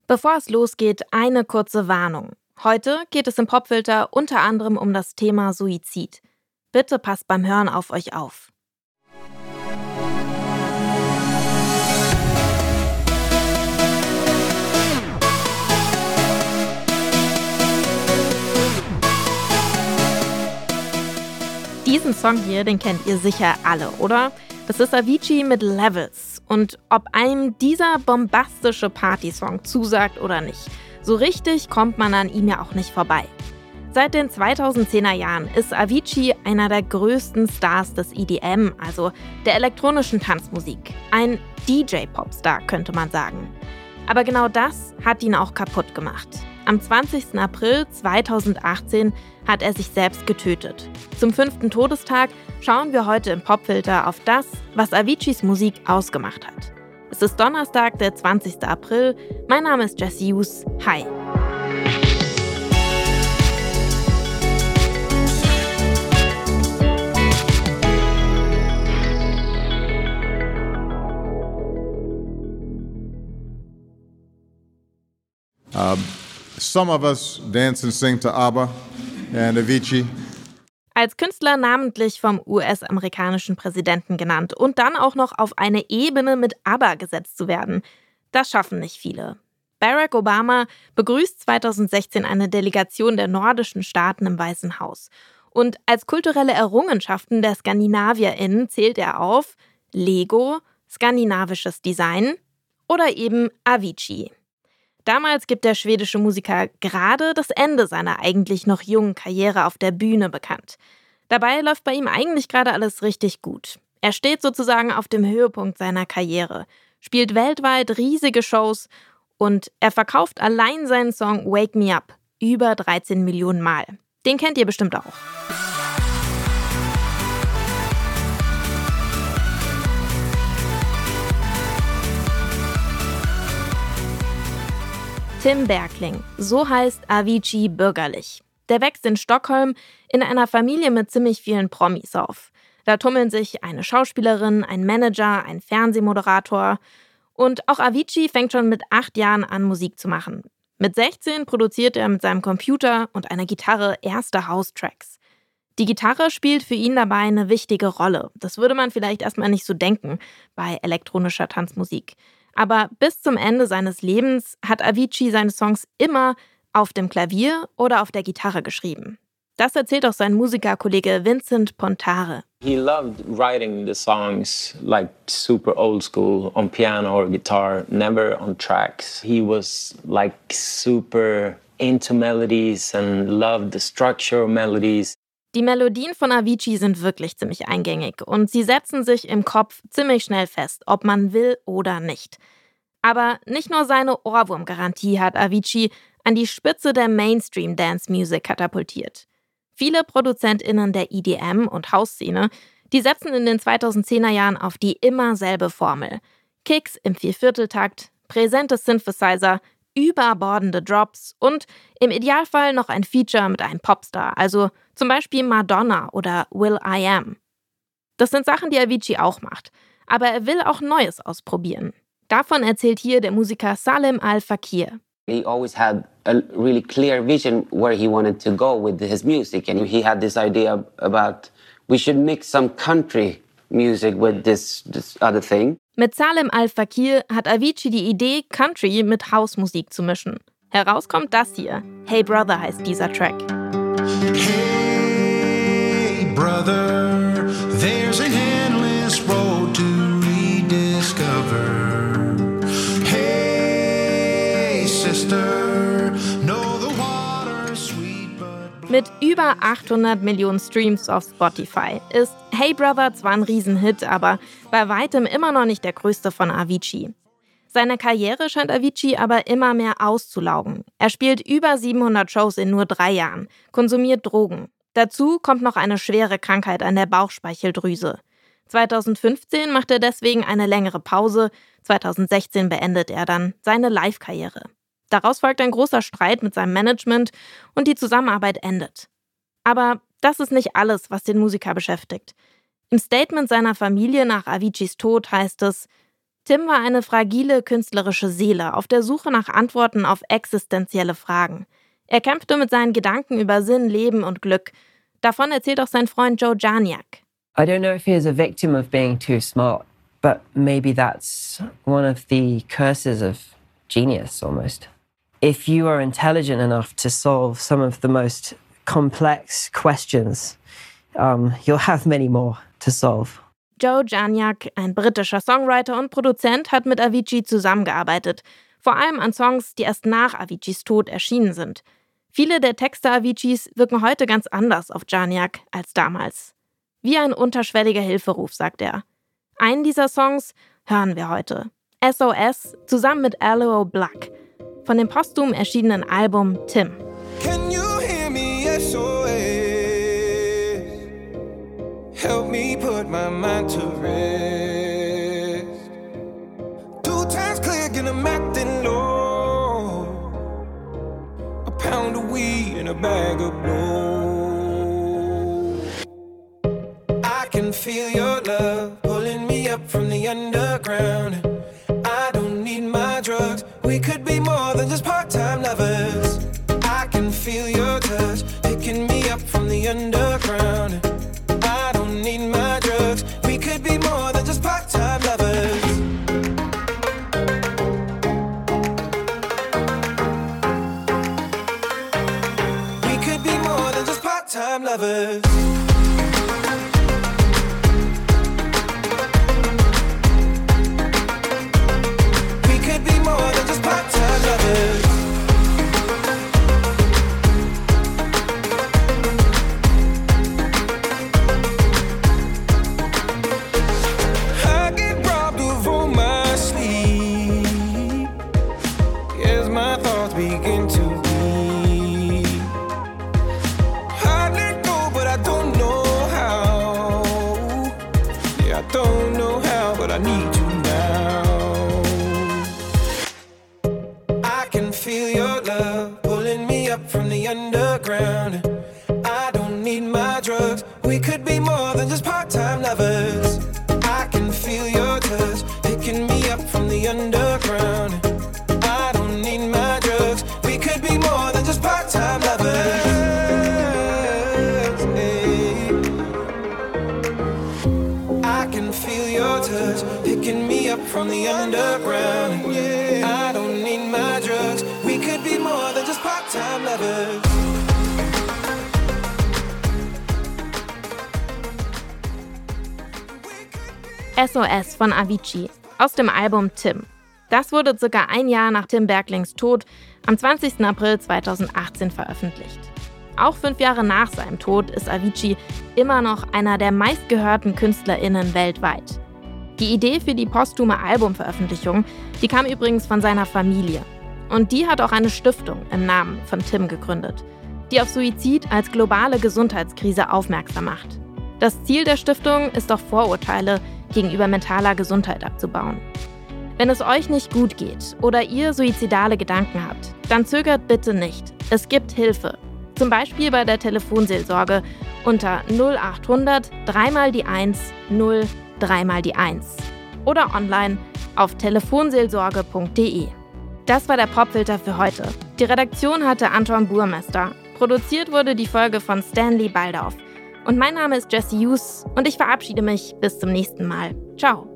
Bevor es losgeht, eine kurze Warnung. Heute geht es im Popfilter unter anderem um das Thema Suizid. Bitte passt beim Hören auf euch auf. Diesen Song hier, den kennt ihr sicher alle, oder? Das ist Avicii mit Levels. Und ob einem dieser bombastische Partysong zusagt oder nicht, so richtig kommt man an ihm ja auch nicht vorbei. Seit den 2010er Jahren ist Avicii einer der größten Stars des EDM, also der elektronischen Tanzmusik. Ein DJ-Popstar, könnte man sagen. Aber genau das hat ihn auch kaputt gemacht. Am 20. April 2018 hat er sich selbst getötet. Zum 5. Todestag schauen wir heute im Popfilter auf das, was Aviciis Musik ausgemacht hat. Es ist Donnerstag, der 20. April. Mein Name ist Jessie Hughes. Hi. Some of us dance and sing to ABBA and Avicii. Als Künstler namentlich vom US-amerikanischen Präsidenten genannt und dann auch noch auf eine Ebene mit ABBA gesetzt zu werden. Das schaffen nicht viele. Barack Obama begrüßt 2016 eine Delegation der nordischen Staaten im Weißen Haus. Und als kulturelle Errungenschaften der SkandinavierInnen zählt er auf Lego, skandinavisches Design oder eben Avicii. Damals gibt der schwedische Musiker gerade das Ende seiner eigentlich noch jungen Karriere auf der Bühne bekannt. Dabei läuft bei ihm eigentlich gerade alles richtig gut. Er steht sozusagen auf dem Höhepunkt seiner Karriere, spielt weltweit riesige Shows und er verkauft allein seinen Song Wake Me Up über 13 Millionen Mal. Den kennt ihr bestimmt auch. Tim Bergling, so heißt Avicii bürgerlich. Der wächst in Stockholm in einer Familie mit ziemlich vielen Promis auf. Da tummeln sich eine Schauspielerin, ein Manager, ein Fernsehmoderator. Und auch Avicii fängt schon mit 8 Jahren an, Musik zu machen. Mit 16 produziert er mit seinem Computer und einer Gitarre erste House-Tracks. Die Gitarre spielt für ihn dabei eine wichtige Rolle. Das würde man vielleicht erstmal nicht so denken bei elektronischer Tanzmusik. Aber bis zum Ende seines Lebens hat Avicii seine Songs immer auf dem Klavier oder auf der Gitarre geschrieben. Das erzählt auch sein Musikerkollege Vincent Pontare. He loved writing the songs like super old school on piano or guitar, never on tracks. He was like super into melodies and loved the structure of melodies. Die Melodien von Avicii sind wirklich ziemlich eingängig und sie setzen sich im Kopf ziemlich schnell fest, ob man will oder nicht. Aber nicht nur seine Ohrwurmgarantie hat Avicii an die Spitze der Mainstream-Dance-Music katapultiert. Viele ProduzentInnen der EDM- und House-Szene, die setzen in den 2010er Jahren auf die immer selbe Formel. Kicks im Viervierteltakt, präsente Synthesizer, überbordende Drops und im Idealfall noch ein Feature mit einem Popstar, also zum Beispiel Madonna oder will.i.am. Das sind Sachen, die Avicii auch macht, aber er will auch Neues ausprobieren. Davon erzählt hier der Musiker Salem Al-Fakir. He always had a really clear vision where he wanted to go with his music, and he had this idea about we should mix some country music with this other thing. Mit Salem Al-Fakir hat Avicii die Idee, Country mit Housemusik zu mischen. Herauskommt das hier. Hey Brother heißt dieser Track. Hey brother, there's an endless road to rediscover. Hey sister, know the water's sweet but... Mit über 800 Millionen Streams auf Spotify ist Hey Brother zwar ein Riesenhit, aber bei weitem immer noch nicht der größte von Avicii. Seine Karriere scheint Avicii aber immer mehr auszulaugen. Er spielt über 700 Shows in nur 3 Jahren, konsumiert Drogen. Dazu kommt noch eine schwere Krankheit an der Bauchspeicheldrüse. 2015 macht er deswegen eine längere Pause, 2016 beendet er dann seine Live-Karriere. Daraus folgt ein großer Streit mit seinem Management und die Zusammenarbeit endet. Aber das ist nicht alles, was den Musiker beschäftigt. Im Statement seiner Familie nach Aviciis Tod heißt es: Tim war eine fragile künstlerische Seele auf der Suche nach Antworten auf existenzielle Fragen. Er kämpfte mit seinen Gedanken über Sinn, Leben und Glück. Davon erzählt auch sein Freund Joe Jarniak. I don't know if he was a victim of being too smart, but maybe that's one of the curses of genius almost. If you are intelligent enough to solve some of the most complex questions, you'll have many more to solve. Joe Jarniak, ein britischer Songwriter und Produzent, hat mit Avicii zusammengearbeitet. Vor allem an Songs, die erst nach Aviciis Tod erschienen sind. Viele der Texte Avicis wirken heute ganz anders auf Jarniak als damals. Wie ein unterschwelliger Hilferuf, sagt er. Einen dieser Songs hören wir heute. SOS zusammen mit Aloe Black von dem posthum erschienenen Album Tim. Can you hear me? SOS. Help me put my mind to rest. 2 times click and I'm acting low. A pound of weed and a bag of blow. I can feel your love pulling me up from the underground. I don't need my drugs. We could be more than just part-time lovers. I can feel your touch picking me up from the underground. I don't need my drugs. We could be more than just part-time lovers. We could be more than just part-time lovers. We could be more than just part-time lovers. Begin to be. I let go, but I don't know how. Yeah, I don't know how, but I need you now. I can feel your love pulling me up from the underground. I don't need my drugs. We could be more than just part-time lovers. I can feel your touch picking me up from the underground. I don't need my drugs. We could be more than just part-time lovers. Hey. I can feel your touch picking me up from the underground. I don't need my drugs. We could be more than just part-time lovers. SOS von Avicii aus dem Album Tim. Das wurde circa ein Jahr nach Tim Berglings Tod am 20. April 2018 veröffentlicht. Auch 5 Jahre nach seinem Tod ist Avicii immer noch einer der meistgehörten KünstlerInnen weltweit. Die Idee für die posthume Albumveröffentlichung, die kam übrigens von seiner Familie. Und die hat auch eine Stiftung im Namen von Tim gegründet, die auf Suizid als globale Gesundheitskrise aufmerksam macht. Das Ziel der Stiftung ist auch Vorurteile gegenüber mentaler Gesundheit abzubauen. Wenn es euch nicht gut geht oder ihr suizidale Gedanken habt, dann zögert bitte nicht. Es gibt Hilfe. Zum Beispiel bei der Telefonseelsorge unter 0800 3 die 1 0 3 die 1 oder online auf telefonseelsorge.de. Das war der Popfilter für heute. Die Redaktion hatte Anton Burmester. Produziert wurde die Folge von Stanley Baldauf. Und mein Name ist Jessie Hughes und ich verabschiede mich bis zum nächsten Mal. Ciao.